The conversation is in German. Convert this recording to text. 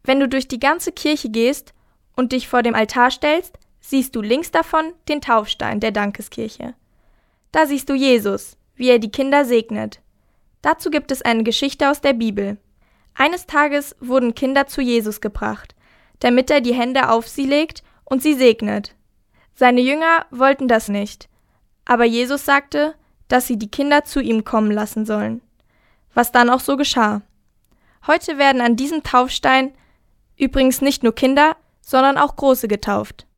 Wenn du durch die ganze Kirche gehst und dich vor dem Altar stellst, siehst du links davon den Taufstein der Dankeskirche. Da siehst du Jesus, wie er die Kinder segnet. Dazu gibt es eine Geschichte aus der Bibel. Eines Tages wurden Kinder zu Jesus gebracht, damit er die Hände auf sie legt und sie segnet. Seine Jünger wollten das nicht, aber Jesus sagte, dass sie die Kinder zu ihm kommen lassen sollen. Was dann auch so geschah. Heute werden an diesem Taufstein übrigens nicht nur Kinder, sondern auch Große getauft.